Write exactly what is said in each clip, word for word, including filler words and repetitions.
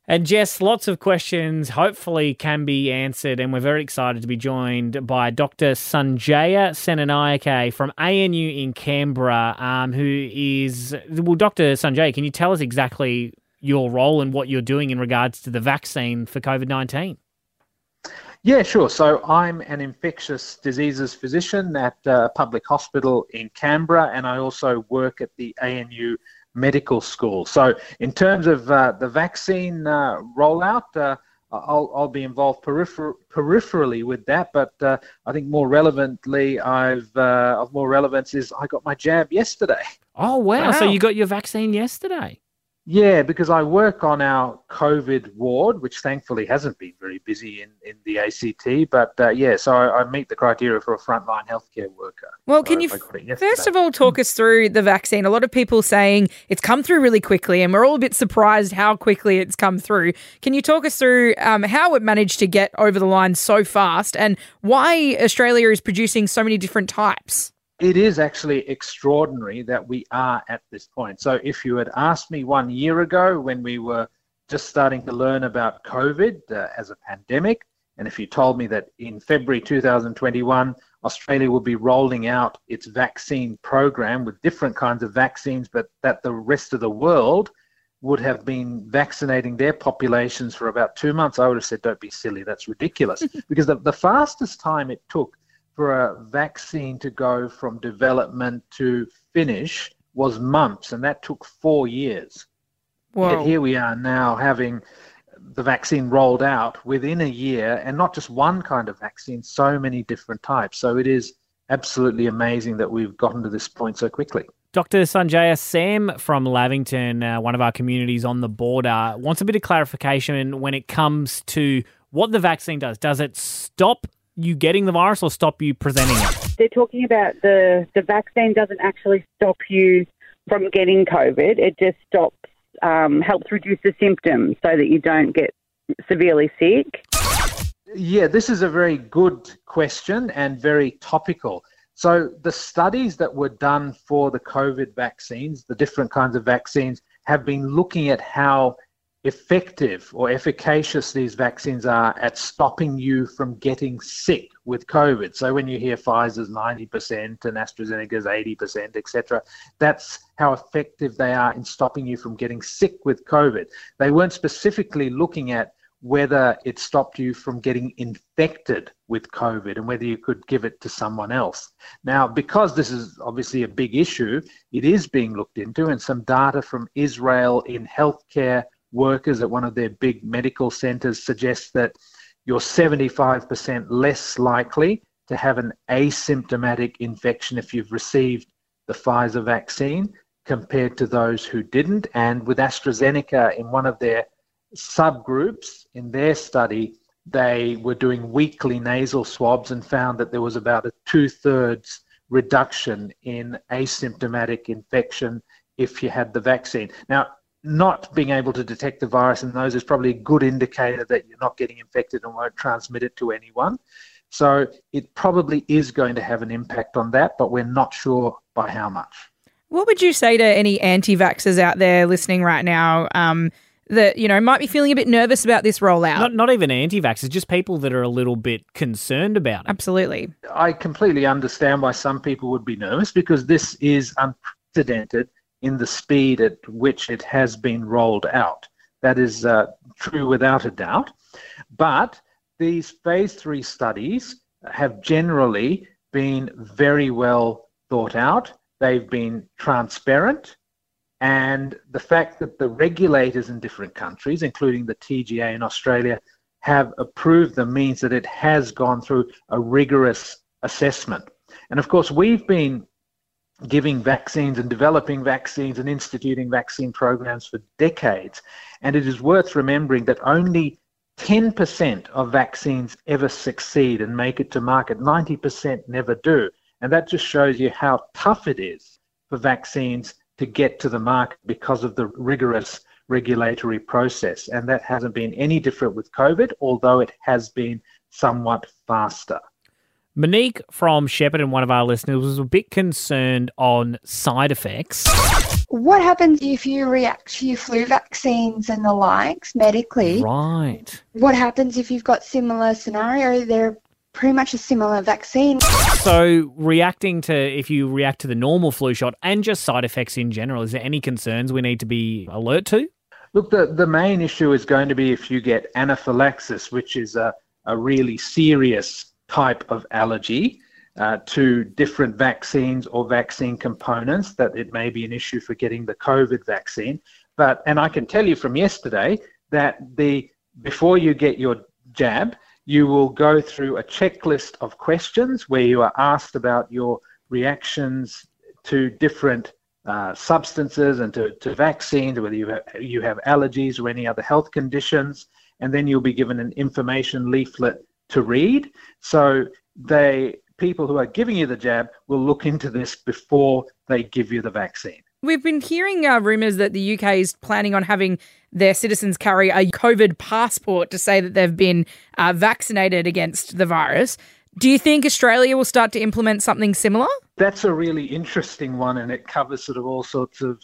And Jess, lots of questions hopefully can be answered, and we're very excited to be joined by Doctor Sanjaya Senanayake from A N U in Canberra, um, who is, well, Doctor Sanjaya, can you tell us exactly your role and what you're doing in regards to the vaccine for COVID nineteen? Yeah, sure. So I'm an infectious diseases physician at a public hospital in Canberra, and I also work at the A N U Medical School. So in terms of uh, the vaccine uh, rollout, uh, I'll, I'll be involved peripher- peripherally with that, but uh, I think more relevantly, I've uh, of more relevance is I got my jab yesterday. Oh, wow. wow. So you got your vaccine yesterday? Yeah, because I work on our COVID ward, which thankfully hasn't been very busy in, in the A C T. But uh, yeah, so I, I meet the criteria for a frontline healthcare worker. Well, so can you f- first of all talk us through the vaccine? A lot of people saying it's come through really quickly, and we're all a bit surprised how quickly it's come through. Can you talk us through um, how it managed to get over the line so fast, and why Australia is producing so many different types? It is actually extraordinary that we are at this point. So if you had asked me one year ago when we were just starting to learn about COVID uh, as a pandemic, and if you told me that in February two thousand twenty-one, Australia would be rolling out its vaccine program with different kinds of vaccines, but that the rest of the world would have been vaccinating their populations for about two months, I would have said, don't be silly, that's ridiculous. Because the, the fastest time it took for a vaccine to go from development to finish was months, and that took four years. Whoa. Yet here we are now having the vaccine rolled out within a year, and not just one kind of vaccine, so many different types. So it is absolutely amazing that we've gotten to this point so quickly. Doctor Sanjaya, Sam from Lavington, uh, one of our communities on the border, wants a bit of clarification when it comes to what the vaccine does. Does it stop you getting the virus or stop you presenting it? They're talking about the, the vaccine doesn't actually stop you from getting COVID. It just stops, um, helps reduce the symptoms so that you don't get severely sick. Yeah, this is a very good question and very topical. So the studies that were done for the COVID vaccines, the different kinds of vaccines, have been looking at how effective or efficacious these vaccines are at stopping you from getting sick with COVID. So when you hear Pfizer's ninety percent and AstraZeneca's eighty percent, et cetera, that's how effective they are in stopping you from getting sick with COVID. They weren't specifically looking at whether it stopped you from getting infected with COVID and whether you could give it to someone else. Now, because this is obviously a big issue, it is being looked into, and some data from Israel in healthcare workers at one of their big medical centers suggests that you're seventy-five percent less likely to have an asymptomatic infection if you've received the Pfizer vaccine compared to those who didn't. And with AstraZeneca, in one of their subgroups in their study, they were doing weekly nasal swabs and found that there was about a two-thirds reduction in asymptomatic infection if you had the vaccine. Now, not being able to detect the virus in those is probably a good indicator that you're not getting infected and won't transmit it to anyone. So it probably is going to have an impact on that, but we're not sure by how much. What would you say to any anti-vaxxers out there listening right now um, that, you know, might be feeling a bit nervous about this rollout? Not, not even anti-vaxxers, just people that are a little bit concerned about it. Absolutely. I completely understand why some people would be nervous, because this is unprecedented in the speed at which it has been rolled out. That is uh, true without a doubt. But these phase three studies have generally been very well thought out. They've been transparent. And the fact that the regulators in different countries, including the T G A in Australia, have approved them means that it has gone through a rigorous assessment. And of course, we've been giving vaccines and developing vaccines and instituting vaccine programs for decades. And it is worth remembering that only ten percent of vaccines ever succeed and make it to market. ninety percent never do. And that just shows you how tough it is for vaccines to get to the market because of the rigorous regulatory process. And that hasn't been any different with COVID, although it has been somewhat faster. Monique from Shepparton, one of our listeners, was a bit concerned on side effects. what happens if you react to your flu vaccines and the likes medically? Right. What happens if you've got similar scenario? They're pretty much a similar vaccine. So reacting to, if you react to the normal flu shot and just side effects in general, is there any concerns we need to be alert to? Look, the, the main issue is going to be if you get anaphylaxis, which is a, a really serious type of allergy uh, to different vaccines or vaccine components, that it may be an issue for getting the COVID vaccine. But, and I can tell you from yesterday that the before you get your jab, you will go through a checklist of questions where you are asked about your reactions to different uh, substances and to, to vaccines, whether you have, you have allergies or any other health conditions, and then you'll be given an information leaflet to read. So they people who are giving you the jab will look into this before they give you the vaccine. We've been hearing uh, rumours that the U K is planning on having their citizens carry a COVID passport to say that they've been uh, vaccinated against the virus. Do you think Australia will start to implement something similar? That's a really interesting one, and it covers sort of all sorts of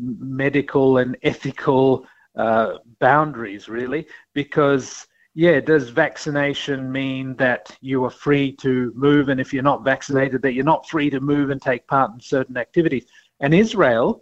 medical and ethical uh, boundaries, really, because, yeah, does vaccination mean that you are free to move, and if you're not vaccinated, that you're not free to move and take part in certain activities? And Israel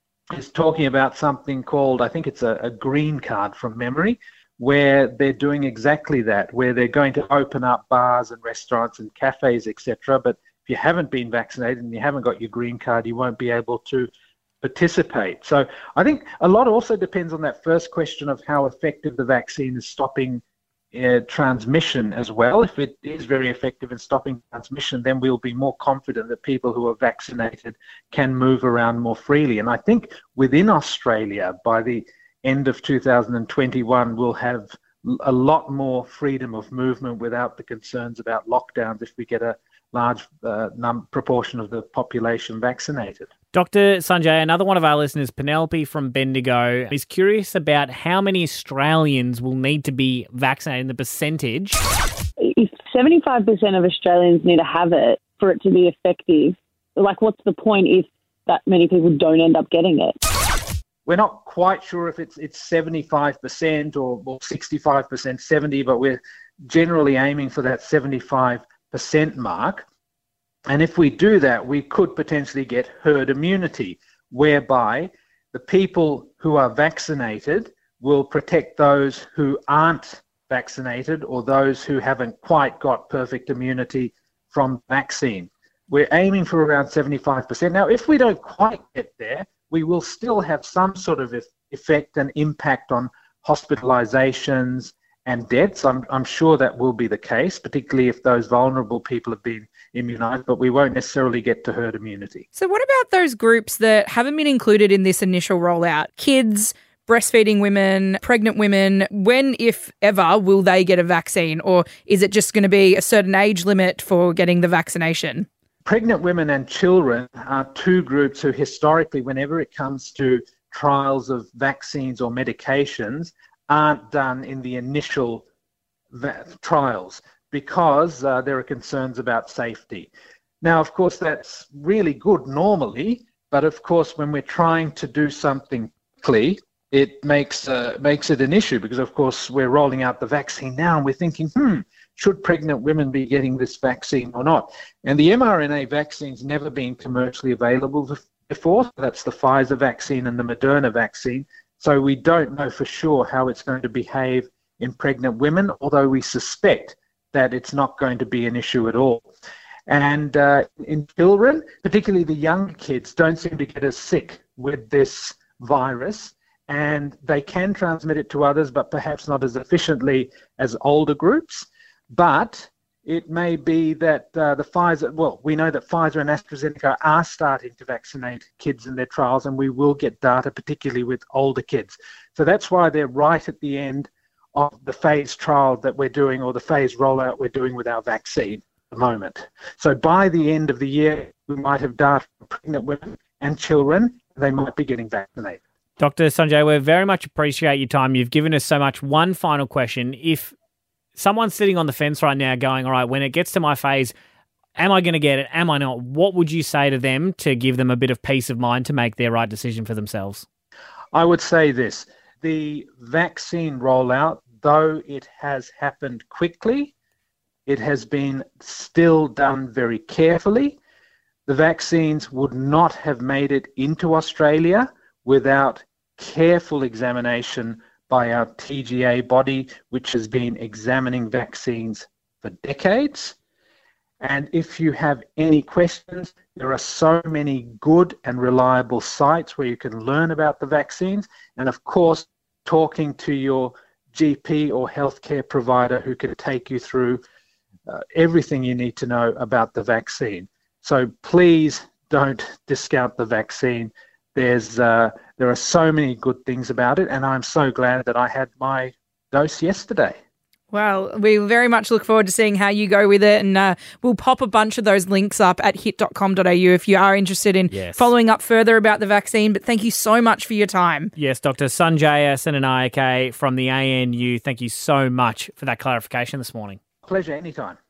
is talking about something called, I think it's a, a green card from memory, where they're doing exactly that, where they're going to open up bars and restaurants and cafes, et cetera. But if you haven't been vaccinated and you haven't got your green card, you won't be able to participate. So I think a lot also depends on that first question of how effective the vaccine is stopping Uh, transmission as well. If it is very effective in stopping transmission, then we'll be more confident that people who are vaccinated can move around more freely. And I think within Australia, by the end of two thousand twenty-one, we'll have a lot more freedom of movement without the concerns about lockdowns if we get a large uh, num- proportion of the population vaccinated. Doctor Sanjay, another one of our listeners, Penelope from Bendigo, is curious about how many Australians will need to be vaccinated in the percentage. If seventy-five percent of Australians need to have it for it to be effective, like what's the point if that many people don't end up getting it? We're not quite sure if it's it's seventy-five percent or, or sixty-five percent, seventy, but we're generally aiming for that seventy-five percent mark. And if we do that, we could potentially get herd immunity, whereby the people who are vaccinated will protect those who aren't vaccinated or those who haven't quite got perfect immunity from vaccine. We're aiming for around seventy-five percent. Now, if we don't quite get there, we will still have some sort of effect and impact on hospitalizations and deaths. I'm, I'm sure that will be the case, particularly if those vulnerable people have been immunised, but we won't necessarily get to herd immunity. So what about those groups that haven't been included in this initial rollout? Kids, breastfeeding women, pregnant women. When, if ever, will they get a vaccine? Or is it just going to be a certain age limit for getting the vaccination? Pregnant women and children are two groups who historically, whenever it comes to trials of vaccines or medications, aren't done in the initial va- trials because uh, there are concerns about safety. Now, of course, that's really good normally, but of course, when we're trying to do something quickly, it makes uh, makes it an issue because, of course, we're rolling out the vaccine now and we're thinking, hmm, should pregnant women be getting this vaccine or not? And the mRNA vaccine's never been commercially available before. That's the Pfizer vaccine and the Moderna vaccine. So we don't know for sure how it's going to behave in pregnant women, although we suspect that it's not going to be an issue at all. And uh, in children, particularly the young kids, don't seem to get as sick with this virus, and they can transmit it to others, but perhaps not as efficiently as older groups. But it may be that uh, the Pfizer, well, we know that Pfizer and AstraZeneca are starting to vaccinate kids in their trials, and we will get data, particularly with older kids. So that's why they're right at the end of the phase trial that we're doing, or the phase rollout we're doing with our vaccine at the moment. So by the end of the year, we might have data for pregnant women and children. They might be getting vaccinated. Doctor Sanjay, we very much appreciate your time. You've given us so much. One final question. If someone's sitting on the fence right now going, all right, when it gets to my phase, am I going to get it? Am I not? What would you say to them to give them a bit of peace of mind to make their right decision for themselves? I would say this. The vaccine rollout, though it has happened quickly, it has been still done very carefully. The vaccines would not have made it into Australia without careful examination by our T G A body, which has been examining vaccines for decades. And if you have any questions, there are so many good and reliable sites where you can learn about the vaccines. And of course, talking to your G P or healthcare provider who can take you through uh, everything you need to know about the vaccine. So please don't discount the vaccine. There's uh, there are so many good things about it, and I'm so glad that I had my dose yesterday. Well, we very much look forward to seeing how you go with it, and uh, we'll pop a bunch of those links up at hit dot com dot a u if you are interested in yes. following up further about the vaccine. But thank you so much for your time. Yes, Doctor Sanjaya Senanayake from the A N U, thank you so much for that clarification this morning. Pleasure, anytime.